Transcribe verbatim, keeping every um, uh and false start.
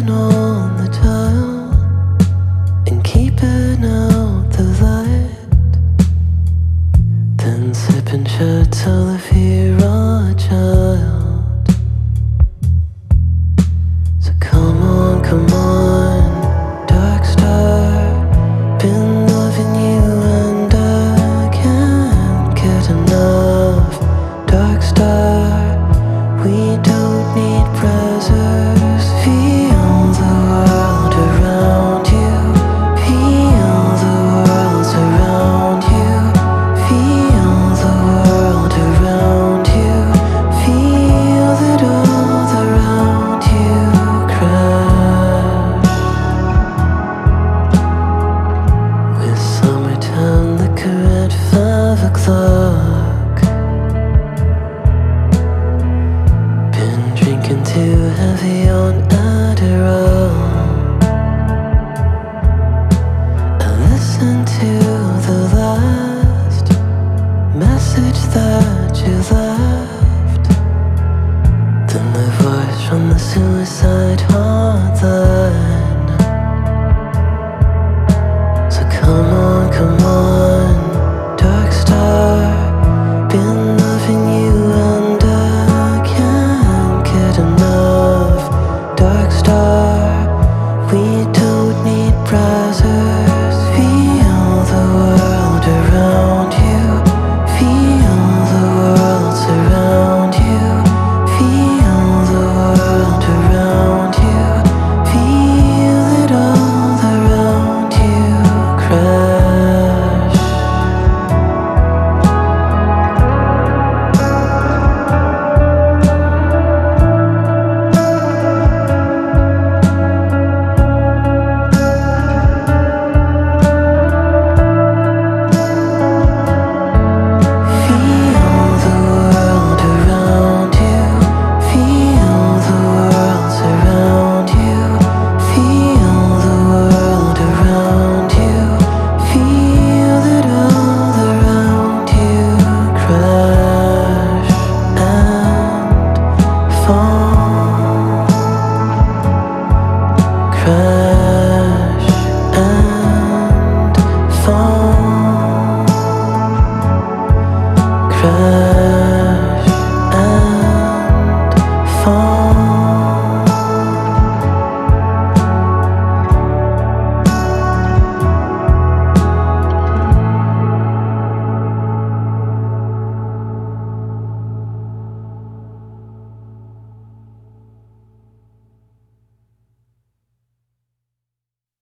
turn on the dial and keeping out the light, then sipping shit till if you're a child. So come on, come on, dark star, been loving you and I can't get enough. Dark star, we don't need pressures. Feel the world around you. Feel the world around you. Feel the world around you. Feel that all around you crash. With summertime liquor at five o'clock. Drinking too heavy on Adderall. I listened to the last message that you left, then the voice from the suicide hotline.